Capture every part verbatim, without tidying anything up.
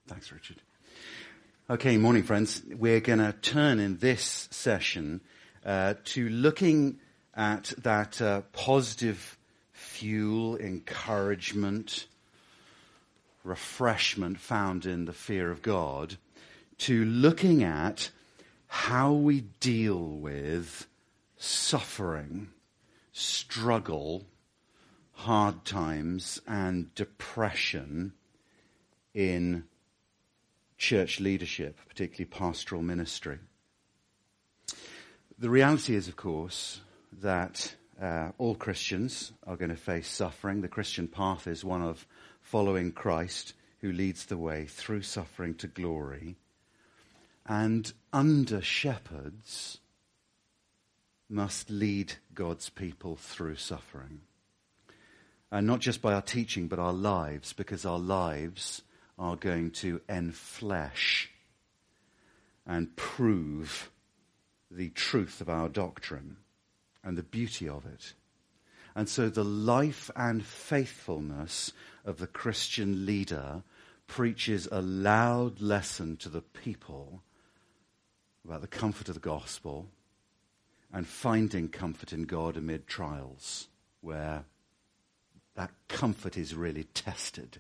Thanks, Richard. Okay, morning, friends. We're going to turn in this session uh, to looking at that uh, positive fuel, encouragement, refreshment found in the fear of God, to looking at how we deal with suffering, struggle, hard times, and depression in church leadership, particularly pastoral ministry. The reality is, of course, that uh, all Christians are going to face suffering. The Christian path is one of following Christ, who leads the way through suffering to glory. And under shepherds must lead God's people through suffering. And not just by our teaching, but our lives, because our lives are going to enflesh and prove the truth of our doctrine and the beauty of it. And so the life and faithfulness of the Christian leader preaches a loud lesson to the people about the comfort of the gospel and finding comfort in God amid trials, where that comfort is really tested.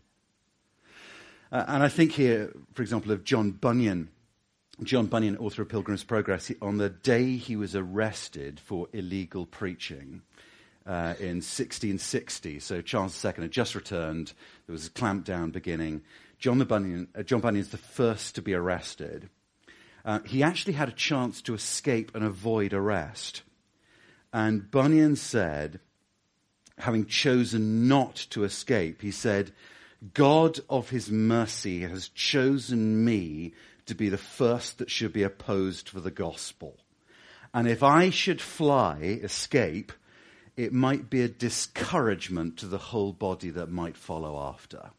Uh, and I think here, for example, of John Bunyan. John Bunyan, author of Pilgrim's Progress, he, on the day he was arrested for illegal preaching uh, in sixteen sixty, so Charles the Second had just returned, there was a clampdown beginning. John, the Bunyan, uh, John Bunyan is the first to be arrested. Uh, he actually had a chance to escape and avoid arrest. And Bunyan said, having chosen not to escape, he said, God of his mercy has chosen me to be the first that should be opposed for the gospel. And if I should fly, escape, it might be a discouragement to the whole body that might follow after.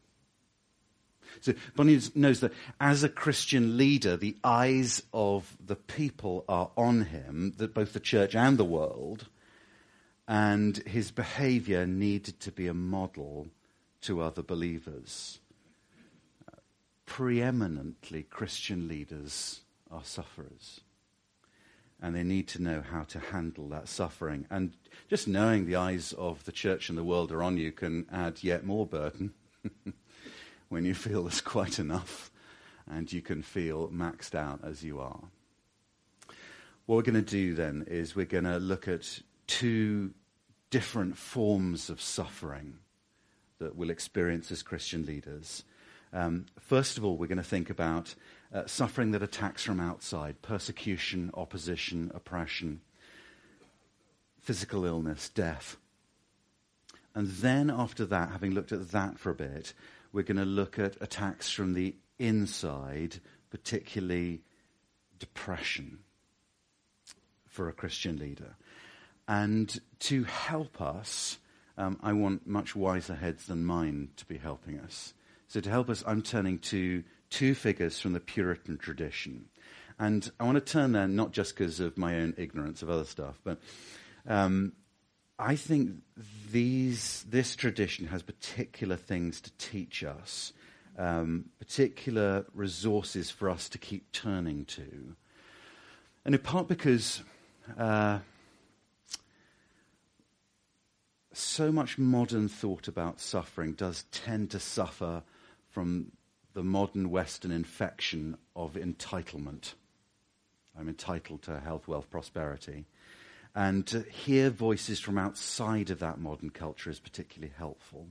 So Bunyan knows that as a Christian leader, the eyes of the people are on him, that both the church and the world, and his behavior needed to be a model to other believers. Uh, preeminently, Christian leaders are sufferers. And they need to know how to handle that suffering. And just knowing the eyes of the church and the world are on you can add yet more burden when you feel there's quite enough and you can feel maxed out as you are. What we're going to do then is we're going to look at two different forms of suffering that we'll experience as Christian leaders. Um, first of all, we're going to think about uh, suffering that attacks from outside: persecution, opposition, oppression, physical illness, death. And then after that, having looked at that for a bit, we're going to look at attacks from the inside, particularly depression for a Christian leader. And to help us, Um, I want much wiser heads than mine to be helping us. So to help us, I'm turning to two figures from the Puritan tradition. And I want to turn there not just because of my own ignorance of other stuff, but um, I think these this tradition has particular things to teach us, um, particular resources for us to keep turning to. And in part because Uh, so much modern thought about suffering does tend to suffer from the modern Western infection of entitlement. I'm entitled to health, wealth, prosperity. And to hear voices from outside of that modern culture is particularly helpful.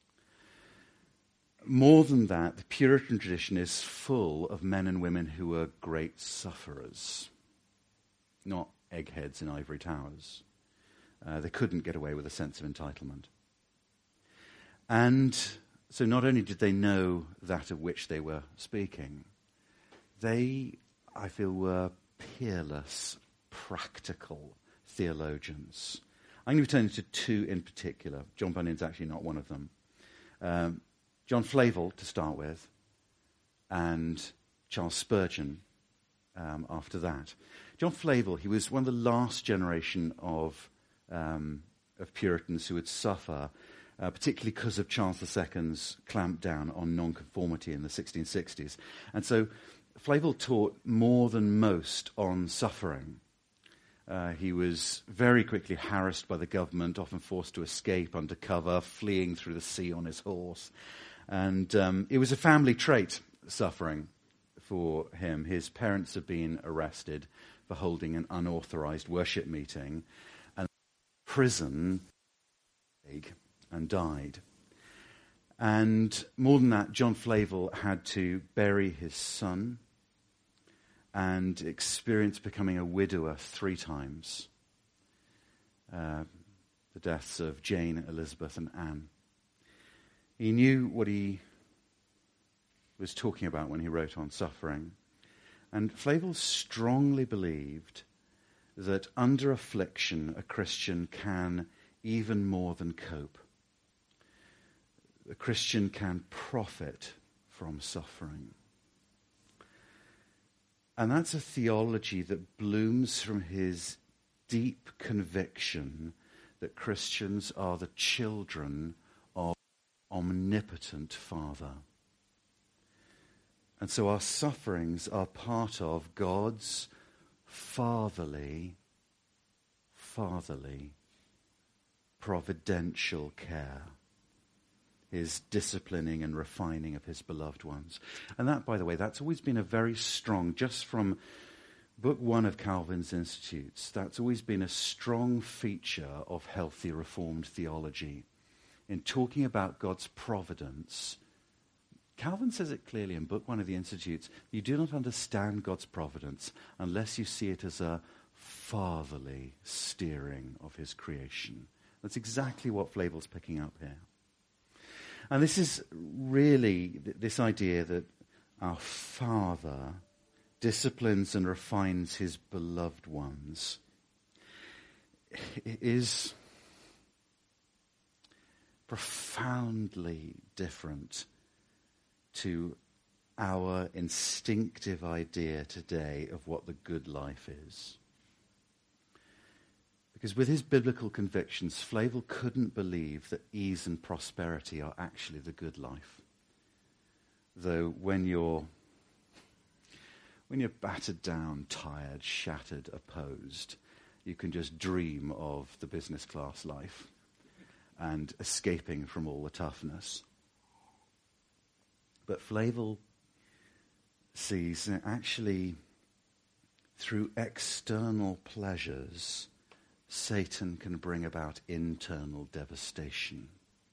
More than that, the Puritan tradition is full of men and women who were great sufferers, not eggheads in ivory towers. Uh, they couldn't get away with a sense of entitlement. And so not only did they know that of which they were speaking, they, I feel, were peerless, practical theologians. I'm going to be turning to two in particular. John Bunyan's actually not one of them. Um, John Flavel, to start with, and Charles Spurgeon um, after that. John Flavel, he was one of the last generation of Um, of Puritans who would suffer uh, particularly because of Charles the Second's clampdown on nonconformity in the sixteen sixties. And so Flavel taught more than most on suffering. Uh, he was very quickly harassed by the government, often forced to escape under cover, fleeing through the sea on his horse. And um, it was a family trait, suffering, for him. His parents had been arrested for holding an unauthorized worship meeting, and prison, and died. And more than that, John Flavel had to bury his son and experienced becoming a widower three times. Uh, the deaths of Jane, Elizabeth, and Anne. He knew what he was talking about when he wrote on suffering. And Flavel strongly believed that under affliction, a Christian can even more than cope. A Christian can profit from suffering. And that's a theology that blooms from his deep conviction that Christians are the children of omnipotent Father. And so our sufferings are part of God's fatherly, fatherly, providential care, his disciplining and refining of his beloved ones. And that, by the way, that's always been a very strong, just from book one of Calvin's Institutes, that's always been a strong feature of healthy Reformed theology. In talking about God's providence, Calvin says it clearly in book one of the Institutes, you do not understand God's providence unless you see it as a fatherly steering of his creation. That's exactly what Flavel's picking up here. And this is really th- this idea that our Father disciplines and refines his beloved ones is profoundly different to our instinctive idea today of what the good life is. Because with his biblical convictions, Flavel couldn't believe that ease and prosperity are actually the good life. Though when you're when you're battered down, tired, shattered, opposed, you can just dream of the business class life and escaping from all the toughness. But Flavel sees that actually through external pleasures, Satan can bring about internal devastation.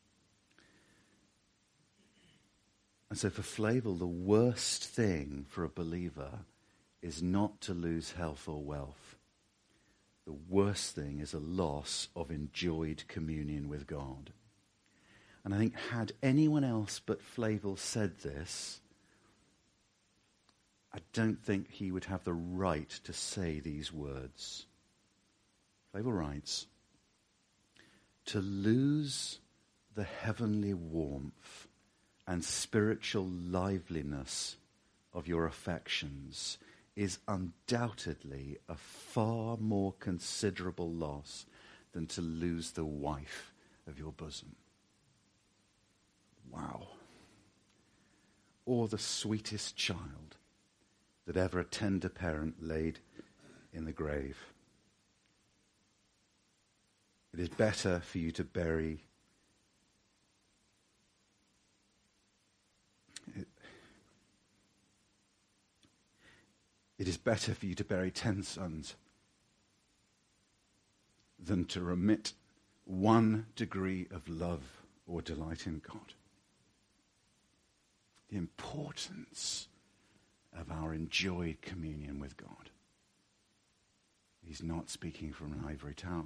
And so for Flavel, the worst thing for a believer is not to lose health or wealth. The worst thing is a loss of enjoyed communion with God. And I think had anyone else but Flavel said this, I don't think he would have the right to say these words. Flavel writes, to lose the heavenly warmth and spiritual liveliness of your affections is undoubtedly a far more considerable loss than to lose the wife of your bosom. Wow. Or the sweetest child that ever a tender parent laid in the grave. It is better for you to bury it, it is better for you to bury ten sons than to remit one degree of love or delight in God. The importance of our enjoyed communion with God. He's not speaking from an ivory tower.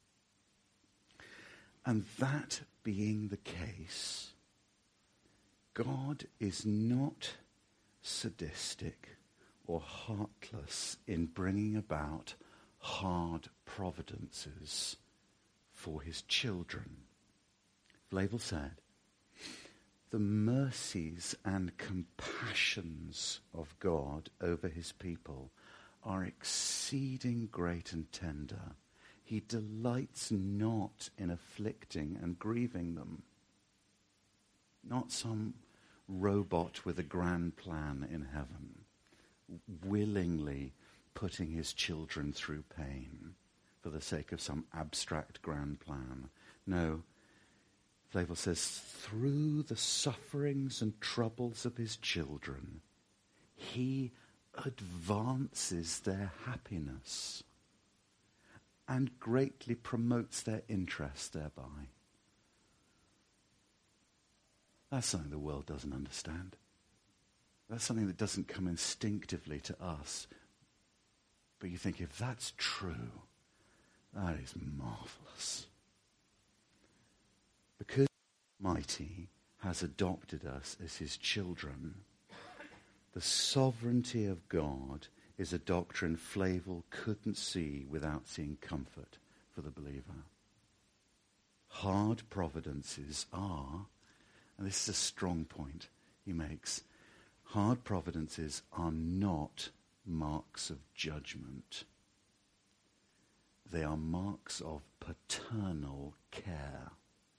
And that being the case, God is not sadistic or heartless in bringing about hard providences for his children. Flavel said, the mercies and compassions of God over his people are exceeding great and tender. He delights not in afflicting and grieving them. not some robot with a grand plan in heaven, willingly putting his children through pain for the sake of some abstract grand plan. No, Flavel says, through the sufferings and troubles of his children, he advances their happiness and greatly promotes their interest thereby. That's something the world doesn't understand. That's something that doesn't come instinctively to us. But you think, if that's true, that is marvelous. Because Almighty has adopted us as his children, the sovereignty of God is a doctrine Flavel couldn't see without seeing comfort for the believer. Hard providences are, and this is a strong point he makes, hard providences are not marks of judgment. They are marks of paternal care,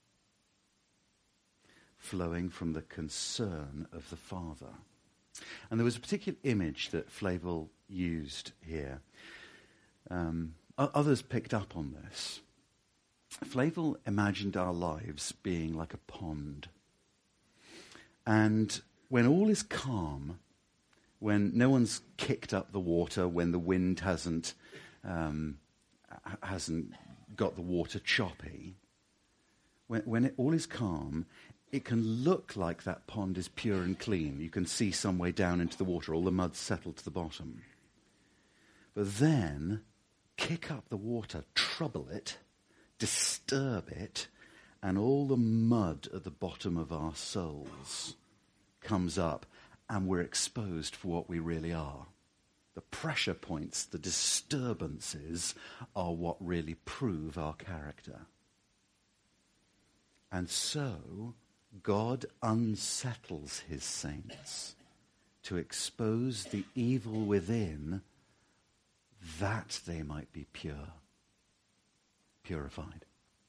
flowing from the concern of the Father. And there was a particular image that Flavel used here. Um, others picked up on this. Flavel imagined our lives being like a pond. And when all is calm, when no one's kicked up the water, when the wind hasn't um, hasn't got the water choppy, when, when it, all is calm, it can look like that pond is pure and clean. You can see some way down into the water, all the mud's settled to the bottom. But then, kick up the water, trouble it, disturb it, and all the mud at the bottom of our souls comes up, and we're exposed for what we really are. The pressure points, the disturbances, are what really prove our character. And so, God unsettles his saints to expose the evil within, that they might be pure, purified.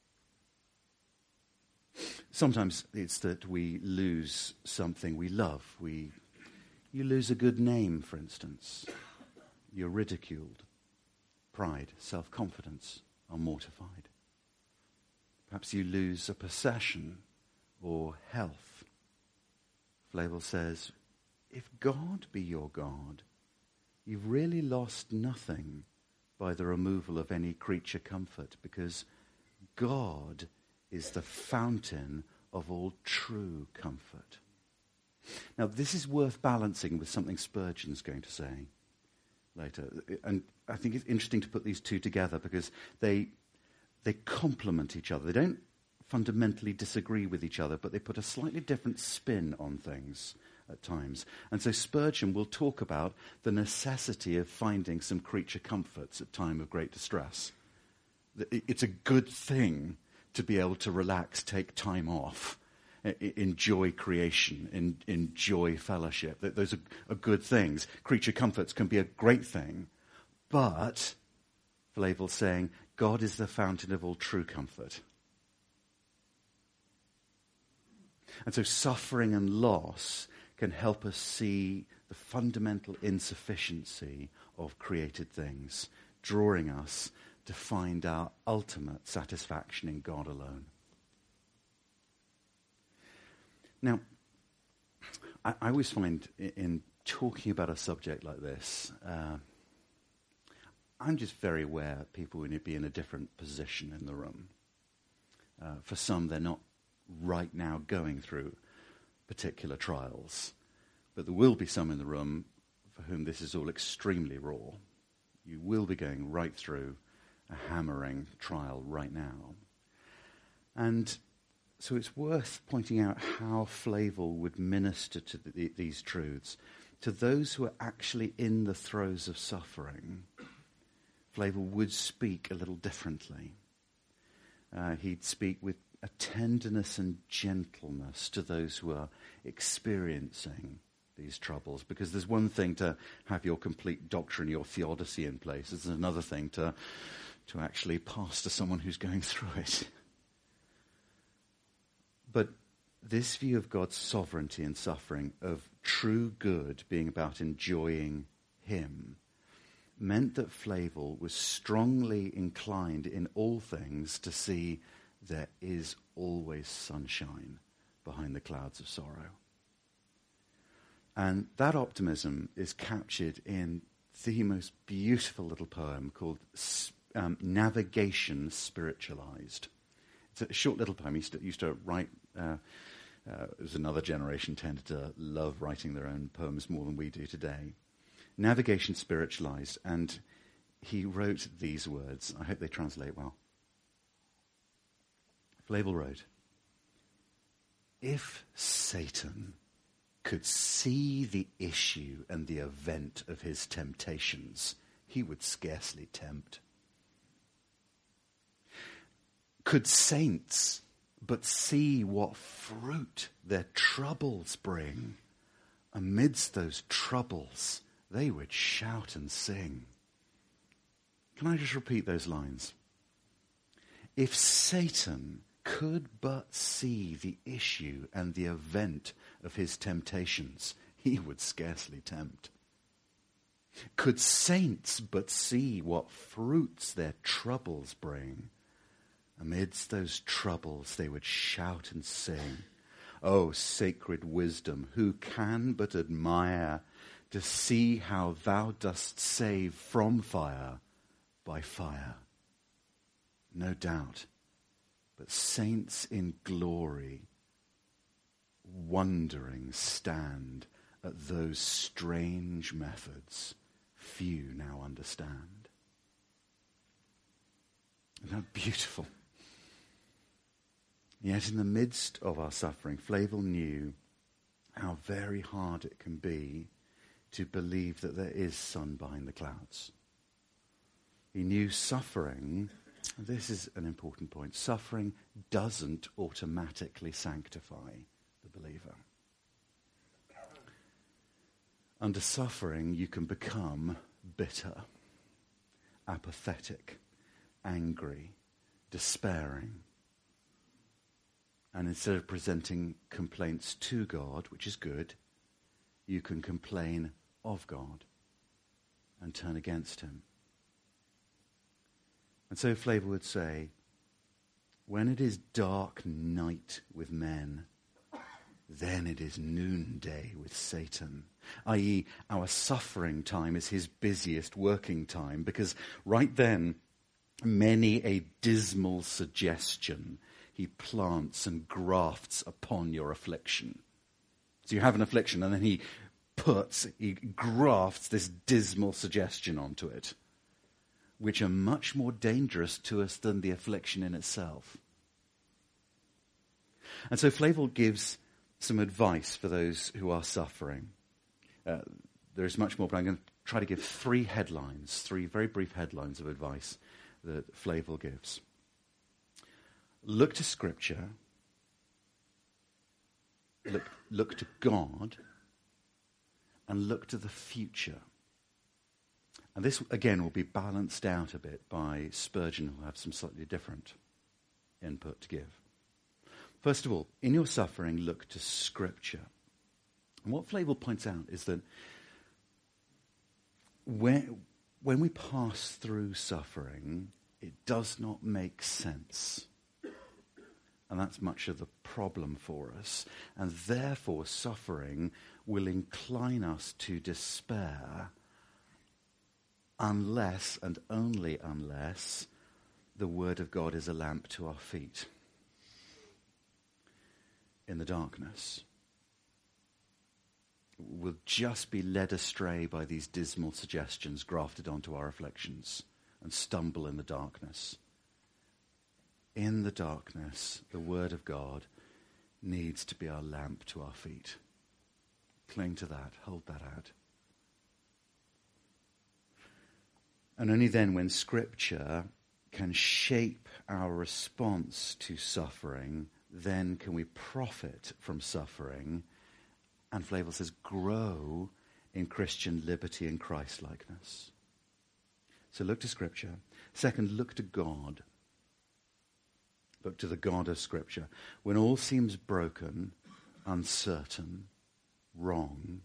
Sometimes it's that we lose something we love. We, you lose a good name, for instance. You're ridiculed. Pride, self-confidence are mortified. Perhaps you lose a possession or health. Flavel says, if God be your God, you've really lost nothing by the removal of any creature comfort, because God is the fountain of all true comfort. Now, this is worth balancing with something Spurgeon's going to say later. And I think it's interesting to put these two together because they they complement each other. They don't fundamentally disagree with each other, but they put a slightly different spin on things at times. And so Spurgeon will talk about the necessity of finding some creature comforts at time of great distress. It's a good thing to be able to relax, take time off, enjoy creation, enjoy fellowship. Those are good things. Creature comforts can be a great thing, but, Flavel's saying, God is the fountain of all true comfort. And so suffering and loss can help us see the fundamental insufficiency of created things, drawing us to find our ultimate satisfaction in God alone. Now, I, I always find in, in talking about a subject like this, uh, I'm just very aware people will be in a different position in the room. Uh, for some, they're not right now going through particular trials, but there will be some in the room for whom this is all extremely raw. You will be going right through a hammering trial right now. And so it's worth pointing out how Flavel would minister to the, these truths. To those who are actually in the throes of suffering, Flavel would speak a little differently. Uh, he'd speak with a tenderness and gentleness to those who are experiencing these troubles. Because there's one thing to have your complete doctrine, your theodicy in place. There's another thing to to actually pastor someone who's going through it. But this view of God's sovereignty in suffering, of true good being about enjoying him, meant that Flavel was strongly inclined in all things to see there is always sunshine behind the clouds of sorrow. And that optimism is captured in the most beautiful little poem called um, Navigation Spiritualized. It's a short little poem. He used to, used to write, uh, uh, it was another generation tended to love writing their own poems more than we do today. Navigation Spiritualized, and he wrote these words. I hope they translate well. Flavel wrote, "If Satan could see the issue and the event of his temptations, he would scarcely tempt. Could saints but see what fruit their troubles bring, amidst those troubles they would shout and sing." Can I just repeat those lines? If Satan could but see the issue and the event of his temptations, he would scarcely tempt. Could saints but see what fruits their troubles bring, amidst those troubles they would shout and sing. O sacred wisdom, who can but admire to see how thou dost save from fire by fire? No doubt, but saints in glory wondering stand at those strange methods few now understand. Isn't that beautiful? Yet in the midst of our suffering, Flavel knew how very hard it can be to believe that there is sun behind the clouds. He knew suffering, this is an important point, suffering doesn't automatically sanctify the believer. Under suffering, you can become bitter, apathetic, angry, despairing. And instead of presenting complaints to God, which is good, you can complain of God and turn against him. And so Flavel would say, when it is dark night with men, then it is noonday with Satan, that is our suffering time is his busiest working time, because right then many a dismal suggestion he plants and grafts upon your affliction. So you have an affliction, and then he puts, he grafts this dismal suggestion onto it, which are much more dangerous to us than the affliction in itself. And so Flavel gives some advice for those who are suffering. Uh, there is much more, but I'm going to try to give three headlines, three very brief headlines of advice that Flavel gives. Look to Scripture, look, look to God, and look to the future. And this, again, will be balanced out a bit by Spurgeon, who will have some slightly different input to give. First of all, in your suffering, look to Scripture. And what Flavel points out is that when, when we pass through suffering, it does not make sense. And that's much of the problem for us. And therefore, suffering will incline us to despair unless and only unless the Word of God is a lamp to our feet in the darkness. We'll just be led astray by these dismal suggestions grafted onto our afflictions and stumble in the darkness. In the darkness, the Word of God needs to be our lamp to our feet. Cling to that. Hold that out. And only then, when Scripture can shape our response to suffering, then can we profit from suffering. And Flavel says, grow in Christian liberty and Christ-likeness. So look to Scripture. Second, look to God. look to the God of Scripture. When all seems broken, uncertain, wrong,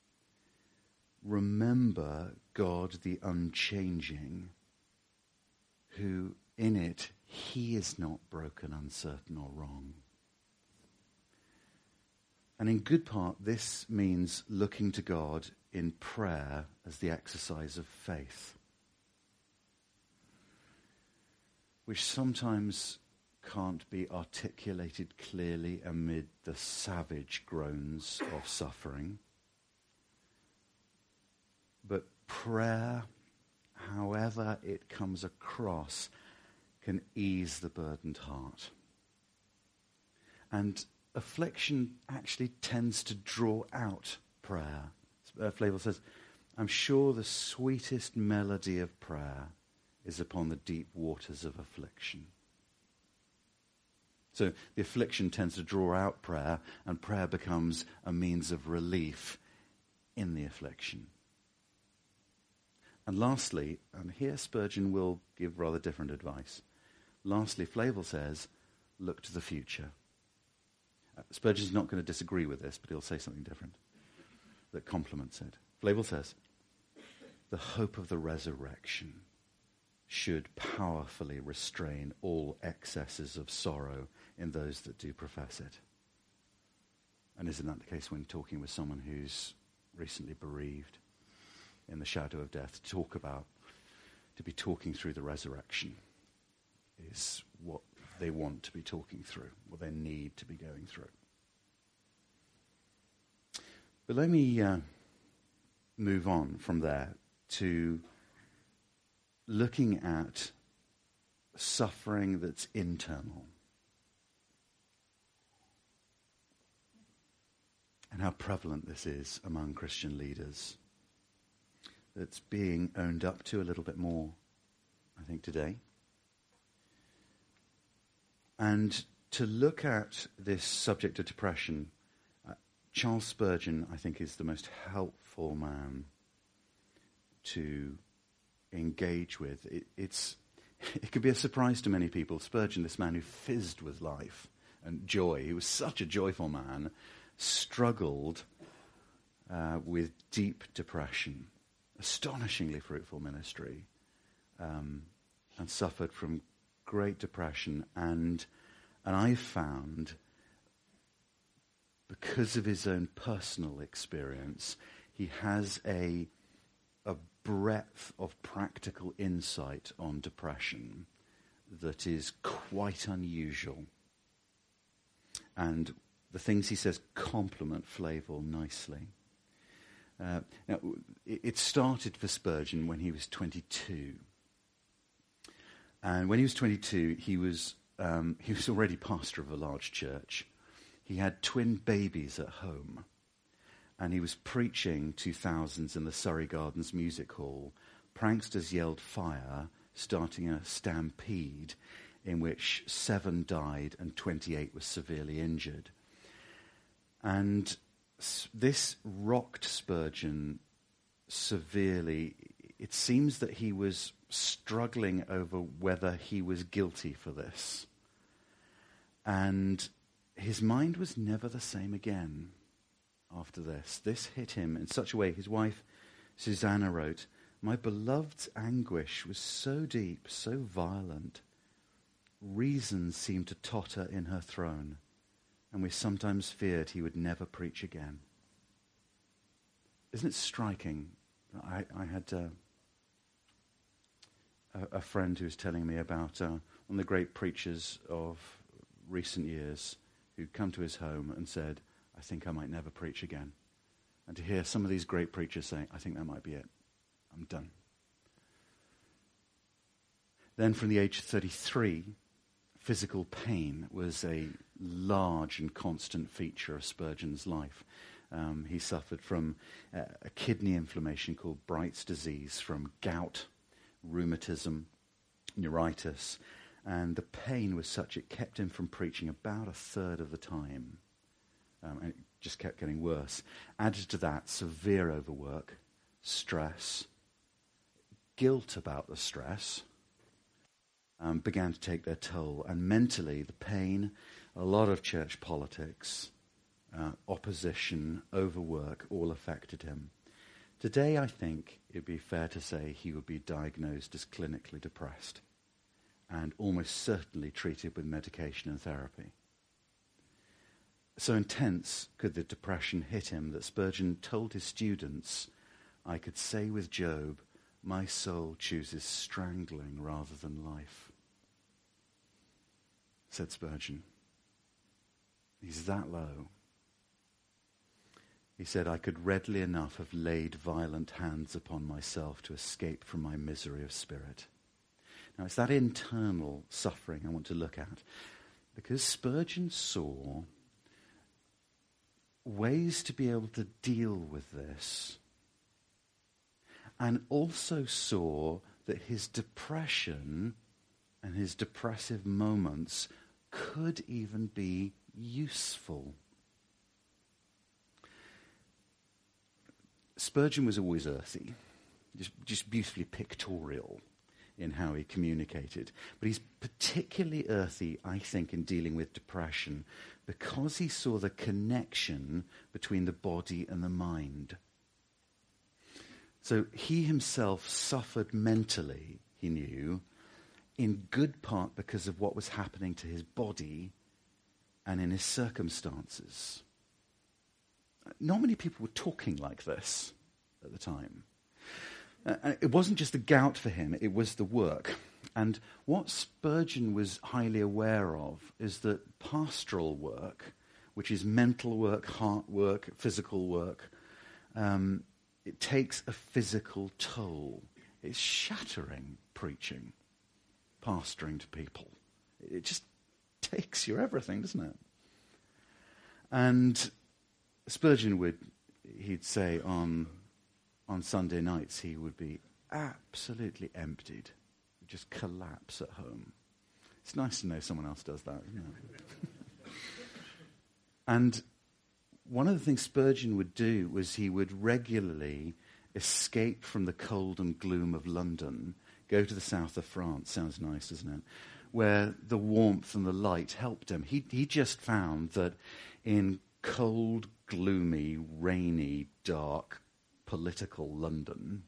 remember God the unchanging, who in it he is not broken, uncertain, or wrong. And in good part, this means looking to God in prayer as the exercise of faith, which sometimes can't be articulated clearly amid the savage groans of suffering. But prayer, however it comes across, can ease the burdened heart. And affliction actually tends to draw out prayer. Uh, Flavel says, I'm sure the sweetest melody of prayer is upon the deep waters of affliction. So the affliction tends to draw out prayer, and prayer becomes a means of relief in the affliction. And lastly, and here Spurgeon will give rather different advice. Lastly, Flavel says, look to the future. Uh, Spurgeon's not going to disagree with this, but he'll say something different that complements it. Flavel says, the hope of the resurrection should powerfully restrain all excesses of sorrow in those that do profess it. And isn't that the case when talking with someone who's recently bereaved, in the shadow of death? To talk about, to be talking through the resurrection is what they want to be talking through, what they need to be going through. But let me uh, move on from there to looking at suffering that's internal and how prevalent this is among Christian leaders. That's being owned up to a little bit more, I think, today. And to look at this subject of depression, uh, Charles Spurgeon, I think, is the most helpful man to engage with. It, it's, it could be a surprise to many people. Spurgeon, this man who fizzed with life and joy, he was such a joyful man, struggled uh, with deep depression, astonishingly fruitful ministry, um, and suffered from great depression. And and I found, because of his own personal experience, he has a a breadth of practical insight on depression that is quite unusual. And the things he says complement Flavel nicely. Uh, now, it, it started for Spurgeon when he was twenty-two. And when he was twenty-two, he was um, he was already pastor of a large church. He had twin babies at home. And he was preaching to thousands in the Surrey Gardens Music Hall. Pranksters yelled fire, starting a stampede in which seven died and twenty-eight were severely injured. And this rocked Spurgeon severely. It seems that he was struggling over whether he was guilty for this. And his mind was never the same again after this. This hit him in such a way. His wife, Susanna, wrote, "My beloved's anguish was so deep, so violent. Reason seemed to totter in her throne, and we sometimes feared he would never preach again." Isn't it striking? I, I had uh, a, a friend who was telling me about uh, one of the great preachers of recent years who'd come to his home and said, "I think I might never preach again." And to hear some of these great preachers saying, "I think that might be it. I'm done." Then from the age of thirty-three, physical pain was a large and constant feature of Spurgeon's life. Um, he suffered from uh, a kidney inflammation called Bright's disease, from gout, rheumatism, neuritis, and the pain was such it kept him from preaching about a third of the time. Um, and it just kept getting worse. Added to that, severe overwork, stress, guilt about the stress, um, began to take their toll. And mentally, the pain, a lot of church politics, uh, opposition, overwork, all affected him. Today, I think it'd be fair to say he would be diagnosed as clinically depressed and almost certainly treated with medication and therapy. So intense could the depression hit him that Spurgeon told his students, "I could say with Job, my soul chooses strangling rather than life." Said Spurgeon. He's that low. He said, "I could readily enough have laid violent hands upon myself to escape from my misery of spirit." Now, it's that internal suffering I want to look at, because Spurgeon saw ways to be able to deal with this, and also saw that his depression and his depressive moments could even be useful. Spurgeon was always earthy, just, just beautifully pictorial in how he communicated. But he's particularly earthy, I think, in dealing with depression because he saw the connection between the body and the mind. So he himself suffered mentally, he knew, in good part because of what was happening to his body and in his circumstances. Not many people were talking like this at the time. Uh, it wasn't just the gout for him, it was the work. And what Spurgeon was highly aware of is that pastoral work, which is mental work, heart work, physical work, um, it takes a physical toll. It's shattering preaching, pastoring to people. It just takes your everything, doesn't it? And Spurgeon would, he'd say on on Sunday nights he would be absolutely emptied, he'd just collapse at home. It's nice to know someone else does that, isn't it? And one of the things Spurgeon would do was he would regularly escape from the cold and gloom of London, go to the south of France, sounds nice, doesn't it, where the warmth and the light helped him. He, he just found that in cold, gloomy, rainy, dark, political London,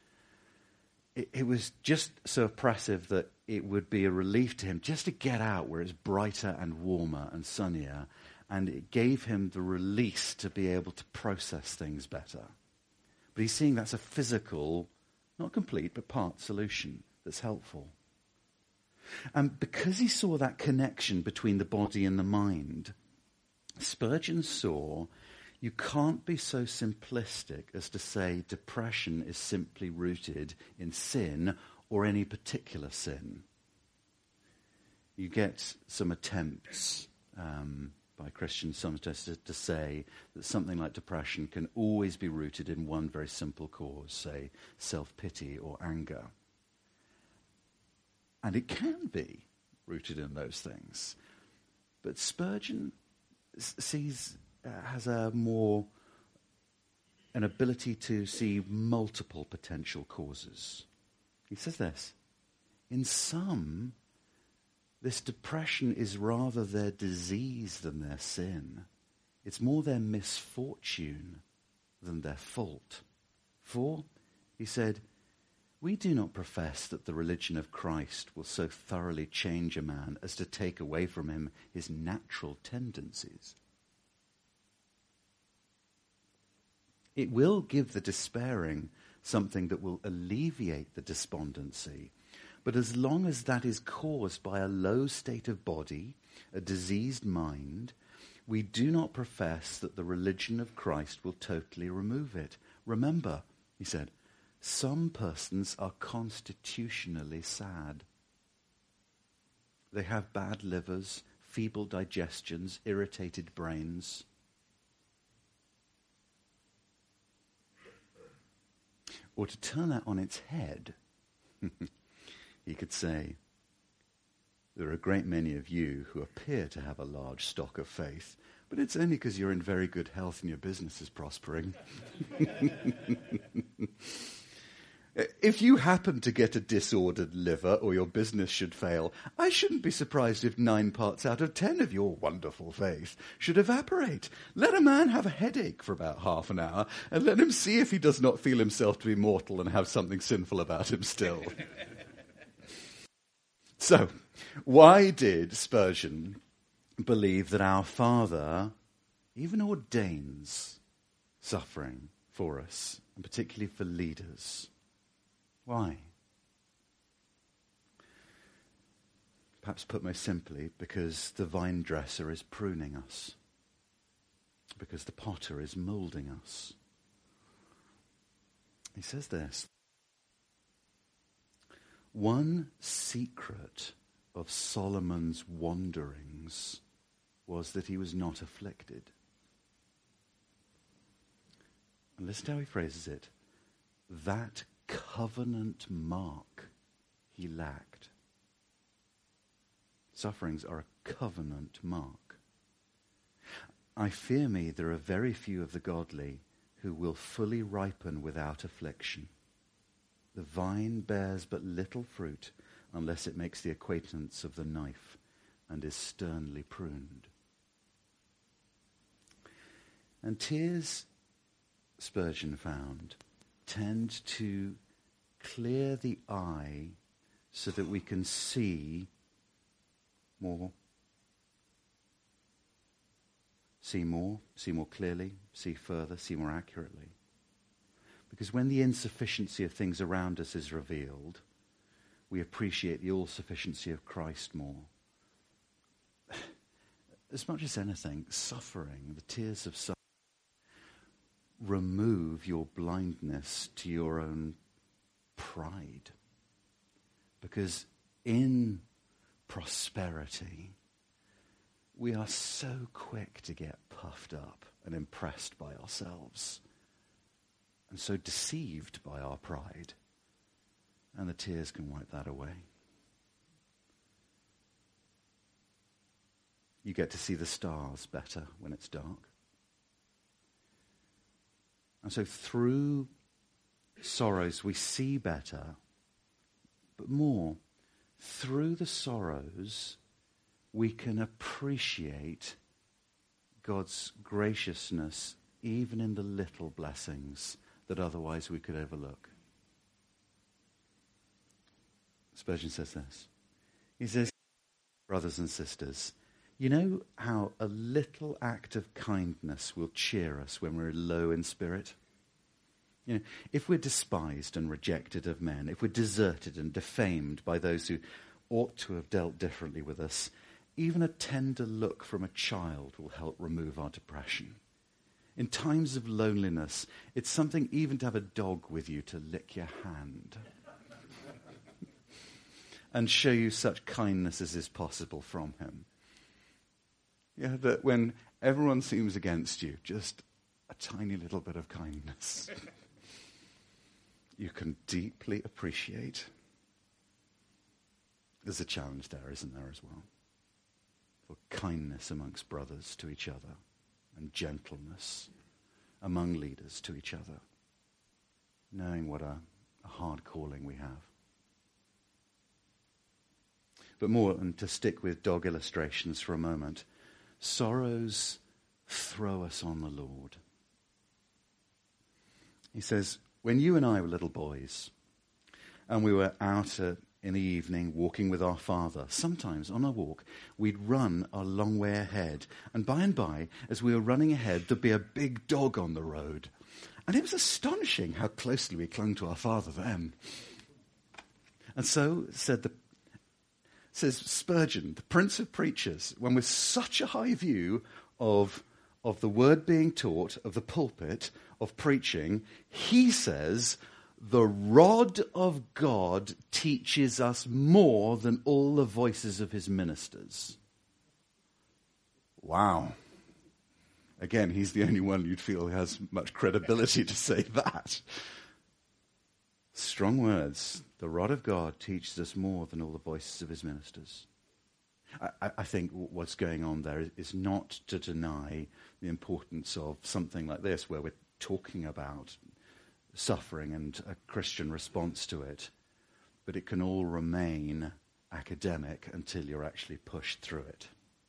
it, it was just so oppressive that it would be a relief to him just to get out where it's brighter and warmer and sunnier, and it gave him the release to be able to process things better. But he's seeing that's a physical, not complete, but part solution that's helpful. And because he saw that connection between the body and the mind, Spurgeon saw you can't be so simplistic as to say depression is simply rooted in sin or any particular sin. You get some attempts um, by Christians sometimes to, to say that something like depression can always be rooted in one very simple cause, say self-pity or anger. And it can be rooted in those things. But Spurgeon sees, uh, has a more, an ability to see multiple potential causes. He says this, in some, this depression is rather their disease than their sin. It's more their misfortune than their fault. For, he said, we do not profess that the religion of Christ will so thoroughly change a man as to take away from him his natural tendencies. It will give the despairing something that will alleviate the despondency, but as long as that is caused by a low state of body, a diseased mind, we do not profess that the religion of Christ will totally remove it. Remember, he said, some persons are constitutionally sad. They have bad livers, feeble digestions, irritated brains. Or to turn that on its head, he could say, there are a great many of you who appear to have a large stock of faith, but it's only because you're in very good health and your business is prospering. If you happen to get a disordered liver or your business should fail, I shouldn't be surprised if nine parts out of ten of your wonderful faith should evaporate. Let a man have a headache for about half an hour and let him see if he does not feel himself to be mortal and have something sinful about him still. So, why did Spurgeon believe that our Father even ordains suffering for us, and particularly for leaders? Why? Perhaps put most simply, because the vine dresser is pruning us, because the potter is moulding us. He says this: one secret of Solomon's wanderings was that he was not afflicted. And listen to how he phrases it. That covenant mark he lacked. Sufferings are a covenant mark. I fear me there are very few of the godly who will fully ripen without affliction. The vine bears but little fruit unless it makes the acquaintance of the knife and is sternly pruned. And tears, Spurgeon found, tend to clear the eye so that we can see more. See more, see more clearly, see further, see more accurately. Because when the insufficiency of things around us is revealed, we appreciate the all-sufficiency of Christ more. As much as anything, suffering, the tears of suffering, remove your blindness to your own pride. Because in prosperity, we are so quick to get puffed up and impressed by ourselves, and so deceived by our pride, and the tears can wipe that away. You get to see the stars better when it's dark. And so through sorrows we see better, but more, through the sorrows we can appreciate God's graciousness even in the little blessings that otherwise we could overlook. Spurgeon says this. He says, brothers and sisters, you know how a little act of kindness will cheer us when we're low in spirit? You know, if we're despised and rejected of men, if we're deserted and defamed by those who ought to have dealt differently with us, even a tender look from a child will help remove our depression. In times of loneliness, it's something even to have a dog with you to lick your hand and show you such kindness as is possible from him. Yeah, that when everyone seems against you, just a tiny little bit of kindness you can deeply appreciate. There's a challenge there, isn't there, as well? For kindness amongst brothers to each other, and gentleness among leaders to each other, knowing what a, a hard calling we have. But more, and to stick with dog illustrations for a moment, sorrows throw us on the Lord. He says, when you and I were little boys, and we were out uh, in the evening walking with our father, sometimes on a walk, we'd run a long way ahead. And by and by, as we were running ahead, there'd be a big dog on the road. And it was astonishing how closely we clung to our father then. And so, said the says Spurgeon, the Prince of Preachers, when with such a high view of, of the word being taught, of the pulpit, of preaching, he says, the rod of God teaches us more than all the voices of his ministers. Wow. Again, he's the only one you'd feel has much credibility to say that. Strong words. The rod of God teaches us more than all the voices of his ministers. I, I think what's going on there is not to deny the importance of something like this, where we're talking about suffering and a Christian response to it, but it can all remain academic until you're actually pushed through it.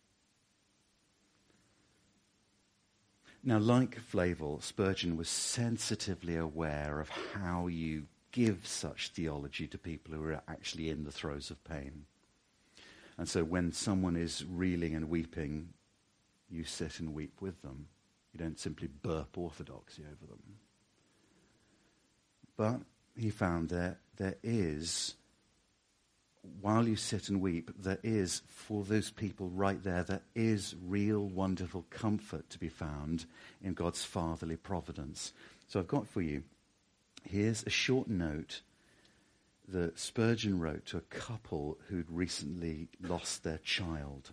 Now, like Flavel, Spurgeon was sensitively aware of how you give such theology to people who are actually in the throes of pain. And so when someone is reeling and weeping, you sit and weep with them. You don't simply burp orthodoxy over them. But he found that there is, while you sit and weep, there is, for those people right there, there is real wonderful comfort to be found in God's fatherly providence. So I've got for you, here's a short note that Spurgeon wrote to a couple who'd recently lost their child.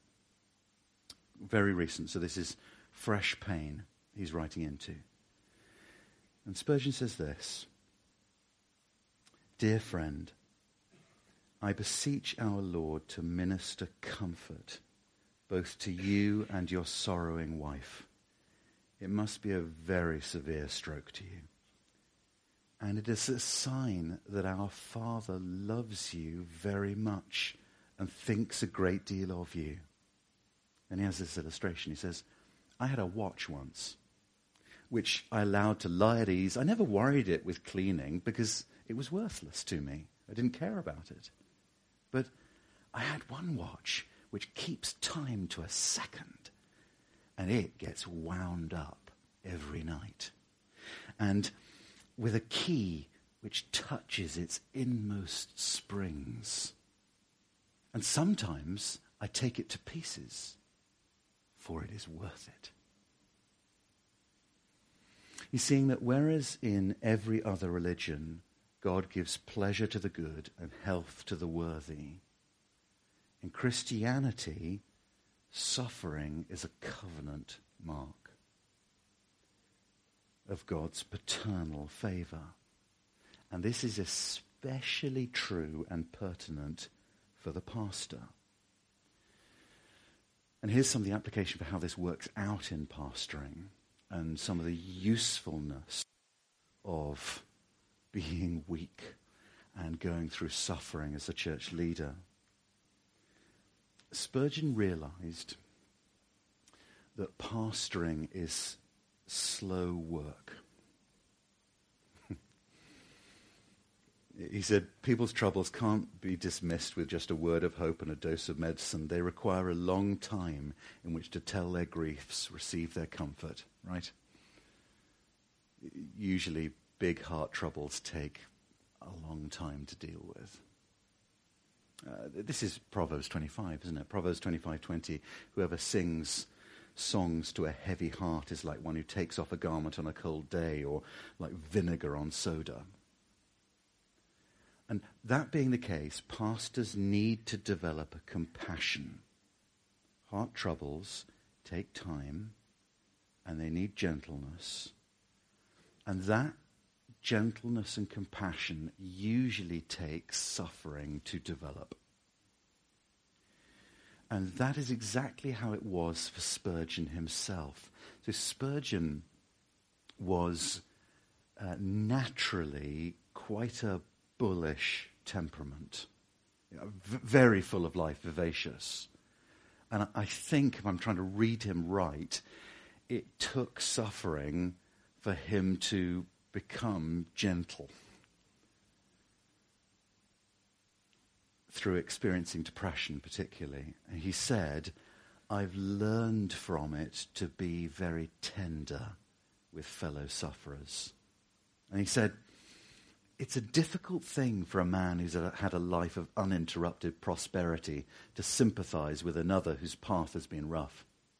Very recent, so this is fresh pain he's writing into. And Spurgeon says this: "Dear friend, I beseech our Lord to minister comfort both to you and your sorrowing wife. It must be a very severe stroke to you. And it is a sign that our Father loves you very much and thinks a great deal of you." And he has this illustration. He says, "I had a watch once, which I allowed to lie at ease. I never worried it with cleaning because it was worthless to me. I didn't care about it. But I had one watch which keeps time to a second, and it gets wound up every night. And with a key which touches its inmost springs. And sometimes I take it to pieces, for it is worth it." He's seeing that whereas in every other religion God gives pleasure to the good and health to the worthy, in Christianity, suffering is a covenant mark of God's paternal favor. And this is especially true and pertinent for the pastor. And here's some of the application for how this works out in pastoring and some of the usefulness of being weak and going through suffering as a church leader. Spurgeon realized that pastoring is slow work. He said, people's troubles can't be dismissed with just a word of hope and a dose of medicine. They require a long time in which to tell their griefs, receive their comfort, right? Usually big heart troubles take a long time to deal with. Uh, this is Proverbs twenty-five, isn't it? Proverbs twenty-five twenty. Whoever sings songs to a heavy heart is like one who takes off a garment on a cold day, or like vinegar on soda. And that being the case, pastors need to develop a compassion. Heart troubles take time, and they need gentleness. And that gentleness and compassion usually takes suffering to develop. And that is exactly how it was for Spurgeon himself. So Spurgeon was uh, naturally quite a bullish temperament, you know, v- very full of life, vivacious. And I think, if I'm trying to read him right, it took suffering for him to become gentle through experiencing depression particularly. And he said, "I've learned from it to be very tender with fellow sufferers." And he said, it's a difficult thing for a man who's had a life of uninterrupted prosperity to sympathize with another whose path has been rough.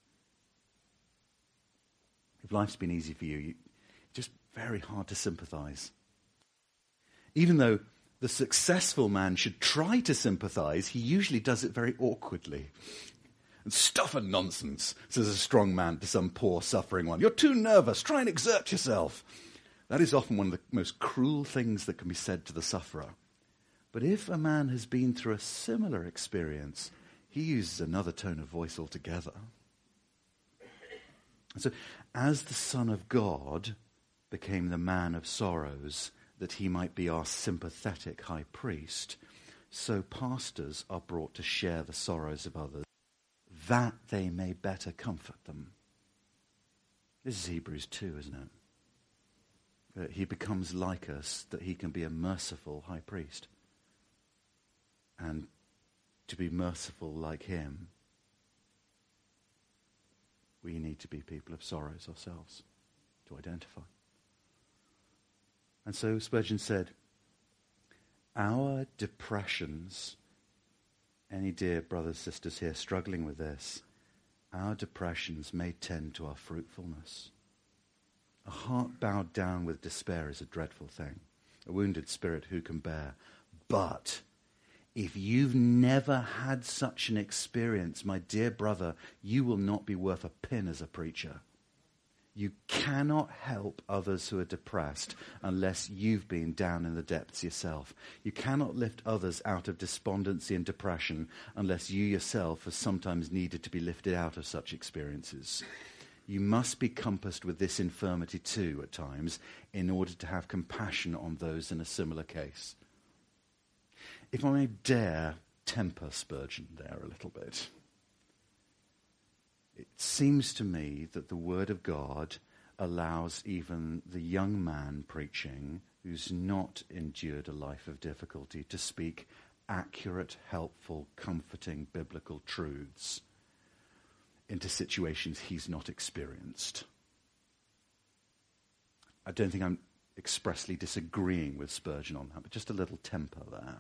If life's been easy for you, you it's just very hard to sympathize. Even though the successful man should try to sympathize, he usually does it very awkwardly. And stuff and nonsense, says a strong man to some poor suffering one. "You're too nervous. Try and exert yourself." That is often one of the most cruel things that can be said to the sufferer. But if a man has been through a similar experience, he uses another tone of voice altogether. And so, as the Son of God became the man of sorrows, that he might be our sympathetic high priest, so pastors are brought to share the sorrows of others, that they may better comfort them. This is Hebrews two, isn't it? That he becomes like us, that he can be a merciful high priest. And to be merciful like him, we need to be people of sorrows ourselves, to identify. And so Spurgeon said, our depressions, any dear brothers, sisters here struggling with this, our depressions may tend to our fruitfulness. A heart bowed down with despair is a dreadful thing. A wounded spirit who can bear. But if you've never had such an experience, my dear brother, you will not be worth a pin as a preacher. You cannot help others who are depressed unless you've been down in the depths yourself. You cannot lift others out of despondency and depression unless you yourself have sometimes needed to be lifted out of such experiences. You must be compassed with this infirmity too at times in order to have compassion on those in a similar case. If I may dare temper Spurgeon there a little bit, it seems to me that the Word of God allows even the young man preaching who's not endured a life of difficulty to speak accurate, helpful, comforting biblical truths into situations he's not experienced. I don't think I'm expressly disagreeing with Spurgeon on that, but just a little temper there.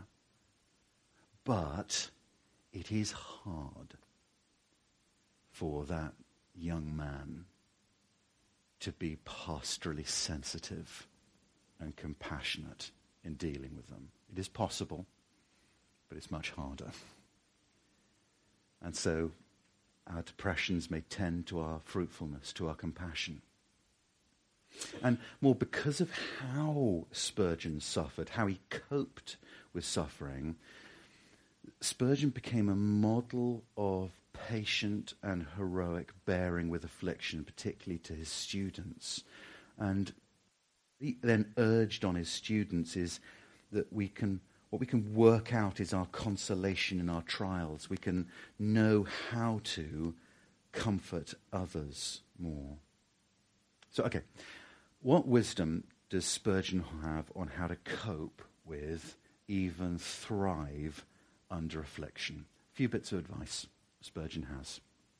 But it is hard for that young man to be pastorally sensitive and compassionate in dealing with them. It is possible, but it's much harder. And so our depressions may tend to our fruitfulness, to our compassion. And more because of how Spurgeon suffered, how he coped with suffering, Spurgeon became a model of patient and heroic bearing with affliction, particularly to his students. And he then urged on his students is that we can, what we can work out is our consolation in our trials. We can know how to comfort others more. So, okay, what wisdom does Spurgeon have on how to cope with, even thrive under affliction? A few bits of advice Spurgeon has.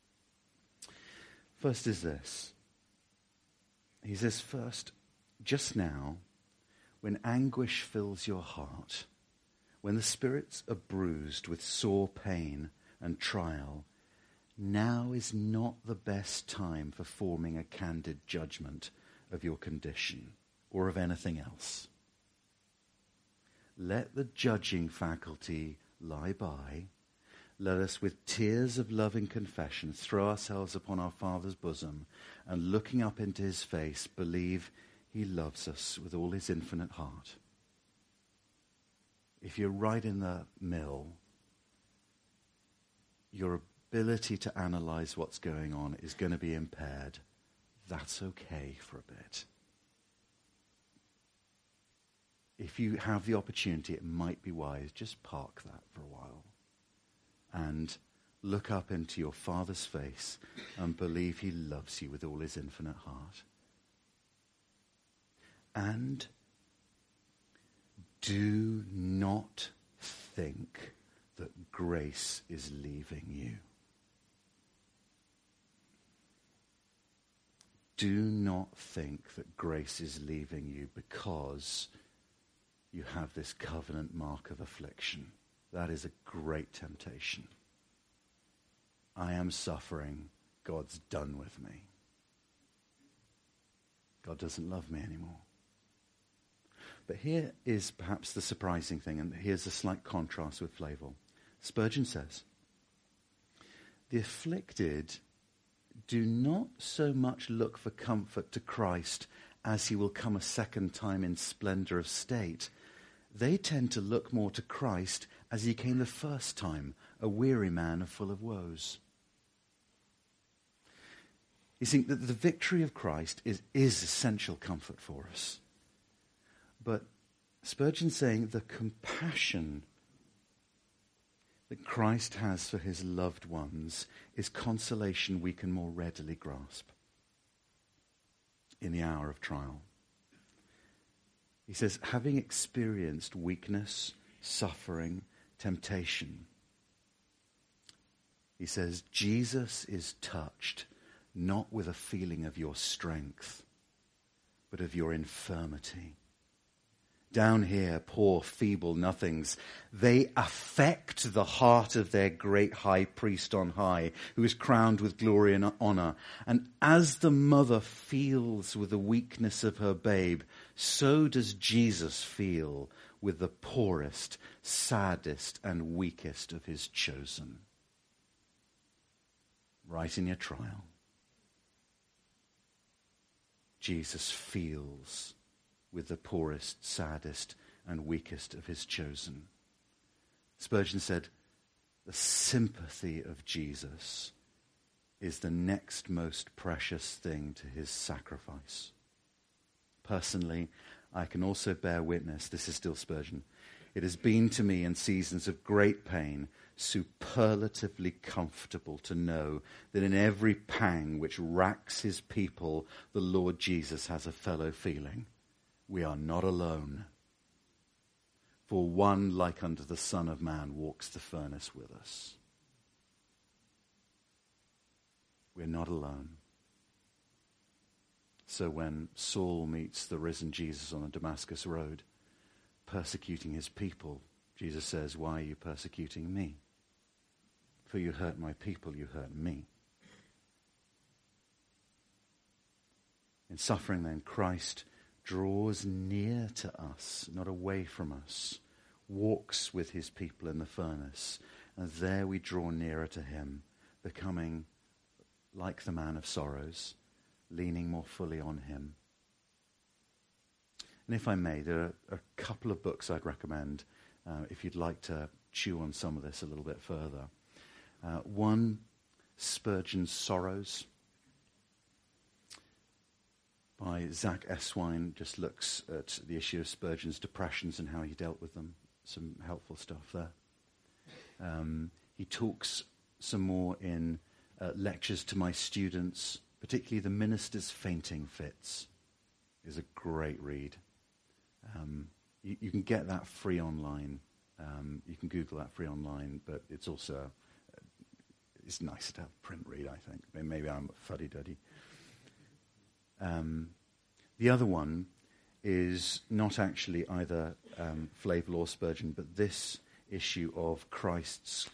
First is this. He says, first, just now, when anguish fills your heart, when the spirits are bruised with sore pain and trial, now is not the best time for forming a candid judgment of your condition or of anything else. Let the judging faculty lie by. Let us with tears of loving confession throw ourselves upon our Father's bosom and looking up into his face believe he loves us with all his infinite heart. If you're right in the mill, your ability to analyze what's going on is going to be impaired. That's okay for a bit. If you have the opportunity, it might be wise, just park that for a while and look up into your Father's face and believe he loves you with all his infinite heart. And do not think that grace is leaving you. Do not think that grace is leaving you because you have this covenant mark of affliction. That is a great temptation. I am suffering. God's done with me. God doesn't love me anymore. But here is perhaps the surprising thing, and here's a slight contrast with Flavel. Spurgeon says, the afflicted do not so much look for comfort to Christ as he will come a second time in splendor of state. They tend to look more to Christ as he came the first time, a weary man full of woes. You see, that the victory of Christ is, is essential comfort for us. But Spurgeon's saying the compassion that Christ has for his loved ones is consolation we can more readily grasp in the hour of trial. He says, having experienced weakness, suffering, temptation, he says, Jesus is touched not with a feeling of your strength, but of your infirmity. Down here, poor, feeble nothings, they affect the heart of their great high priest on high, who is crowned with glory and honor. And as the mother feels with the weakness of her babe, so does Jesus feel with the poorest, saddest, and weakest of his chosen. Right in your trial, Jesus feels with the poorest, saddest, and weakest of his chosen. Spurgeon said, the sympathy of Jesus is the next most precious thing to his sacrifice. Personally, I can also bear witness, this is still Spurgeon, it has been to me in seasons of great pain superlatively comfortable to know that in every pang which racks his people, the Lord Jesus has a fellow feeling. We are not alone. For one like unto the Son of Man walks the furnace with us. We're not alone. So when Saul meets the risen Jesus on the Damascus road, persecuting his people, Jesus says, why are you persecuting me? For you hurt my people, you hurt me. In suffering then, Christ draws near to us, not away from us, walks with his people in the furnace, and there we draw nearer to him, becoming like the man of sorrows, leaning more fully on him. And if I may, there are a couple of books I'd recommend uh, if you'd like to chew on some of this a little bit further. Uh, one, Spurgeon's Sorrows by Zach Eswine, just looks at the issue of Spurgeon's depressions and how he dealt with them. Some helpful stuff there. Um, he talks some more in uh, lectures to my students, particularly The Minister's Fainting Fits is a great read. Um, you, you can get that free online. Um, you can Google that free online, but it's also, uh, it's nice to have a print read, I think. Maybe I'm fuddy-duddy. Um, the other one is not actually either um, Flavel or Spurgeon, but this issue of Christ's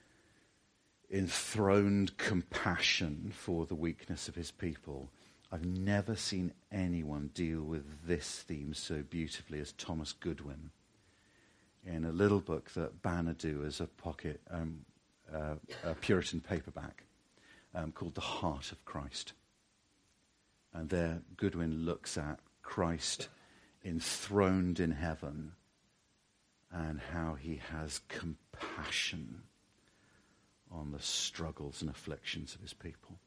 enthroned compassion for the weakness of his people. I've never seen anyone deal with this theme so beautifully as Thomas Goodwin in a little book that Banner do as a pocket, um, uh, a Puritan paperback um, called The Heart of Christ. And there Goodwin looks at Christ enthroned in heaven and how he has compassion on the struggles and afflictions of his people.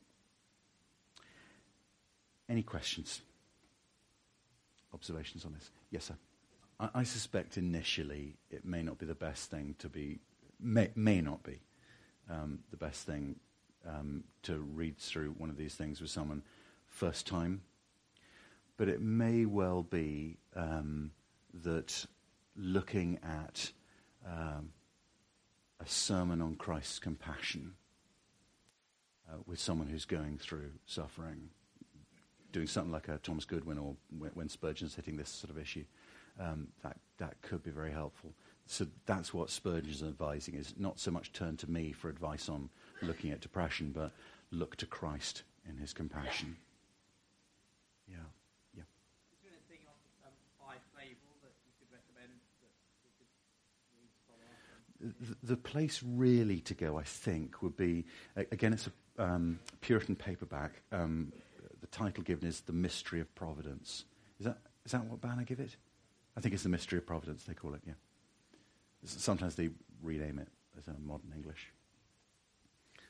Any questions? Observations on this? Yes, sir. I, I suspect initially it may not be the best thing to be, may, may not be um, the best thing um, to read through one of these things with someone first time. But it may well be um, that looking at um, a sermon on Christ's compassion uh, with someone who's going through suffering, doing something like a Thomas Goodwin or when Spurgeon's hitting this sort of issue, um, that that could be very helpful. So that's what Spurgeon's advising, is not so much turn to me for advice on looking at depression, but look to Christ in his compassion. Yeah, yeah. Is there anything on um, by Flavel that you could recommend that we could read to follow up on? The, the place really to go, I think, would be, again, it's a um, Puritan paperback. Um, the title given is The Mystery of Providence. Is that is that what Banner give it? I think it's The Mystery of Providence, they call it, yeah. Sometimes they rename it as a modern English.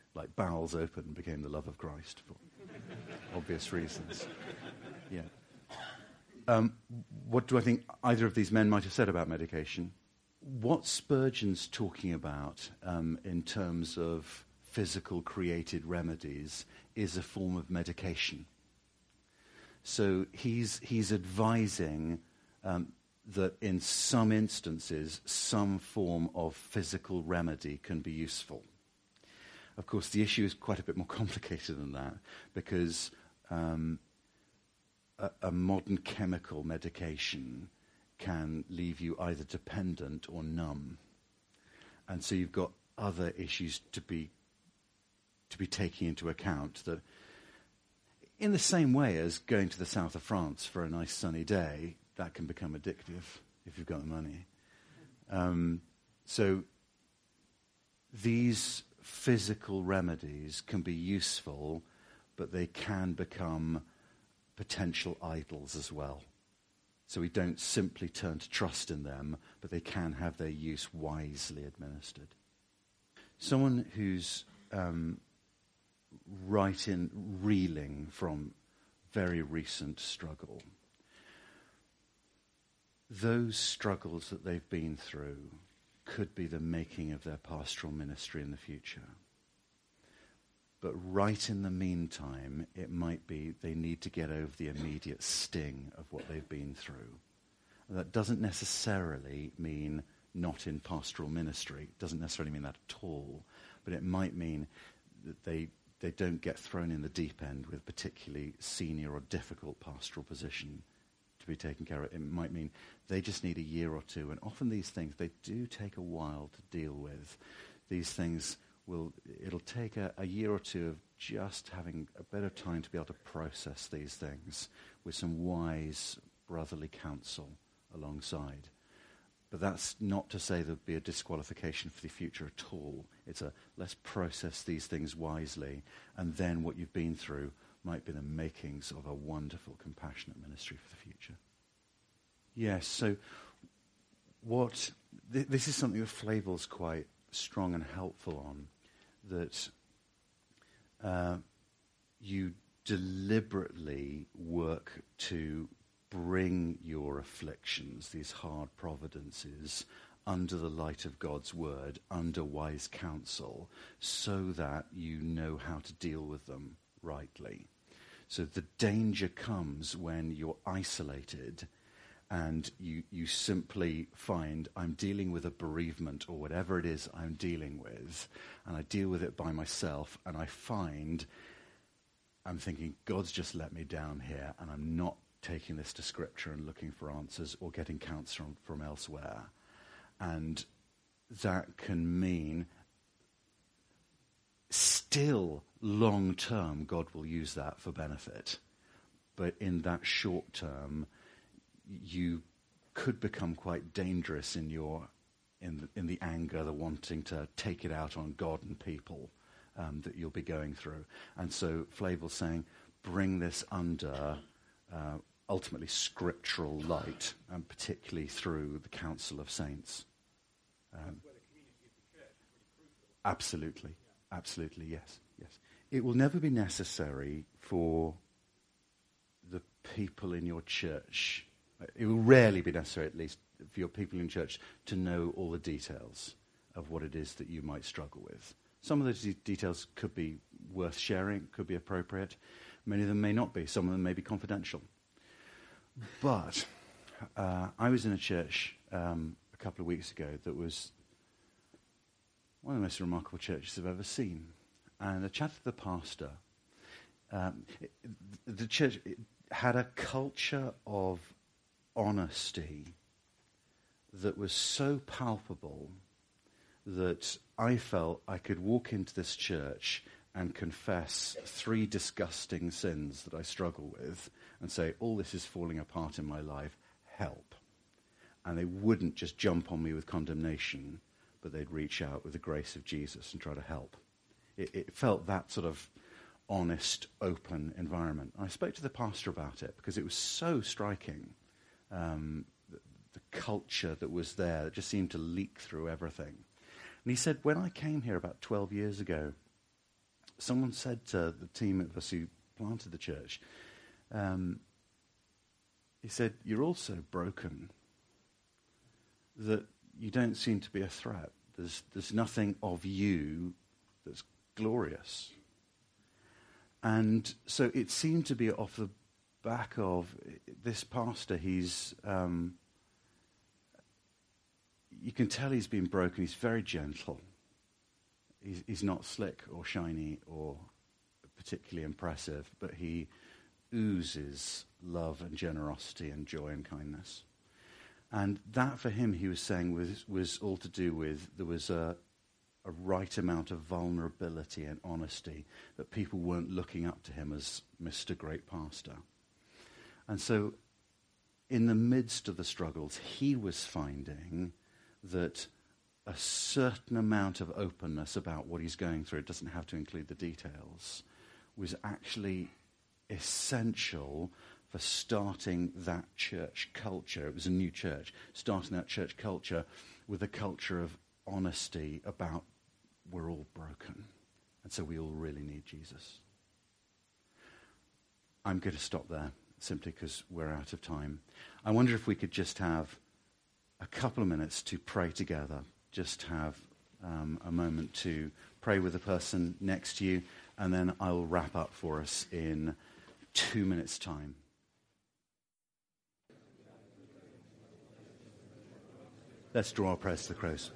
like bowels open and became the love of Christ for obvious reasons. Yeah. Um, what do I think either of these men might have said about medication? What Spurgeon's talking about um, in terms of physical created remedies is a form of medication. So he's he's advising um, that in some instances, some form of physical remedy can be useful. Of course, the issue is quite a bit more complicated than that, because um, a, a modern chemical medication can leave you either dependent or numb. And so you've got other issues to be to be taking into account, that in the same way as going to the south of France for a nice sunny day, that can become addictive if you've got the money. Um, so these physical remedies can be useful, but they can become potential idols as well. So we don't simply turn to trust in them, but they can have their use wisely administered. Someone who's um, right in reeling from very recent struggle, those struggles that they've been through could be the making of their pastoral ministry in the future. But right in the meantime, it might be they need to get over the immediate sting of what they've been through. And that doesn't necessarily mean not in pastoral ministry. It doesn't necessarily mean that at all. But it might mean that they, they don't get thrown in the deep end with particularly senior or difficult pastoral position to be taken care of. It might mean they just need a year or two. And often these things, they do take a while to deal with. These things will, it'll take a, a year or two of just having a bit of time to be able to process these things with some wise brotherly counsel alongside. But that's not to say there'll be a disqualification for the future at all. It's a, let's process these things wisely, and then what you've been through might be the makings of a wonderful, compassionate ministry for the future. Yes, so what, th- this is something that Flavel's quite strong and helpful on, that uh, you deliberately work to bring your afflictions, these hard providences, under the light of God's word, under wise counsel, so that you know how to deal with them rightly. So the danger comes when you're isolated and you, you simply find, I'm dealing with a bereavement or whatever it is I'm dealing with, and I deal with it by myself, and I find I'm thinking, God's just let me down here, and I'm not taking this to Scripture and looking for answers or getting counsel from, from elsewhere. And that can mean still long-term God will use that for benefit. But in that short term, you could become quite dangerous in your in the, in the anger, the wanting to take it out on God and people um, that you'll be going through. And so Flavel's saying, bring this under uh, ultimately scriptural light, and particularly through the counsel of saints. Um, absolutely, absolutely, yes, yes. It will never be necessary for the people in your church, it will rarely be necessary, at least, for your people in church to know all the details of what it is that you might struggle with. Some of those de- details could be worth sharing, could be appropriate. Many of them may not be. Some of them may be confidential. But uh, I was in a church um, a couple of weeks ago that was one of the most remarkable churches I've ever seen. And I chatted to the pastor. Um, it, the church had a culture of honesty that was so palpable that I felt I could walk into this church and confess three disgusting sins that I struggle with and say, all this is falling apart in my life, help. And they wouldn't just jump on me with condemnation, but they'd reach out with the grace of Jesus and try to help. It, it felt that sort of honest, open environment. I spoke to the pastor about it because it was so striking, um, the, the culture that was there that just seemed to leak through everything. And he said, when I came here about twelve years ago, someone said to the team of us who planted the church, um, he said, you're all so broken that you don't seem to be a threat. There's, there's nothing of you that's glorious. And so it seemed to be off the back of this pastor. He's, um, you can tell he's been broken. He's very gentle. He's, he's not slick or shiny or particularly impressive, but he oozes love and generosity and joy and kindness. And that for him, he was saying, was, was all to do with there was a, a right amount of vulnerability and honesty, that people weren't looking up to him as Mister Great Pastor. And so in the midst of the struggles, he was finding that a certain amount of openness about what he's going through, it doesn't have to include the details, was actually essential for starting that church culture. It was a new church, starting that church culture with a culture of honesty about we're all broken, and so we all really need Jesus. I'm going to stop there, simply because we're out of time. I wonder if we could just have a couple of minutes to pray together, just have um, a moment to pray with the person next to you, and then I'll wrap up for us in two minutes' time. Let's draw our prayers to the close.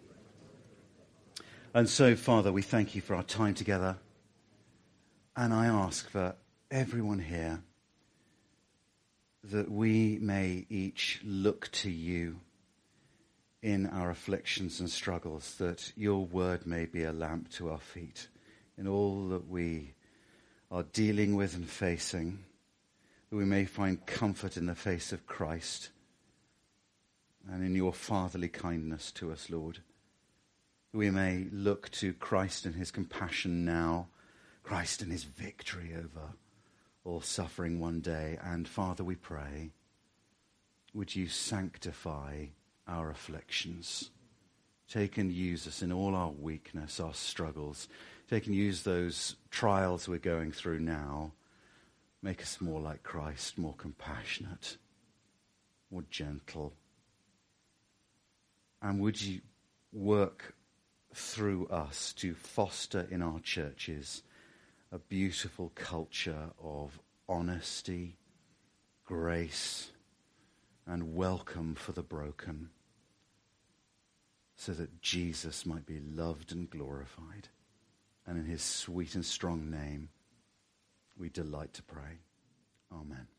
And so, Father, we thank you for our time together. And I ask for everyone here that we may each look to you in our afflictions and struggles, that your word may be a lamp to our feet in all that we are dealing with and facing, that we may find comfort in the face of Christ and in your fatherly kindness to us, Lord. We may look to Christ and his compassion now, Christ and his victory over all suffering one day. And Father, we pray, would you sanctify our afflictions? Take and use us in all our weakness, our struggles. Take and use those trials we're going through now. Make us more like Christ, more compassionate, more gentle. And would you work through us to foster in our churches a beautiful culture of honesty, grace, and welcome for the broken, so that Jesus might be loved and glorified. And in his sweet and strong name, we delight to pray. Amen.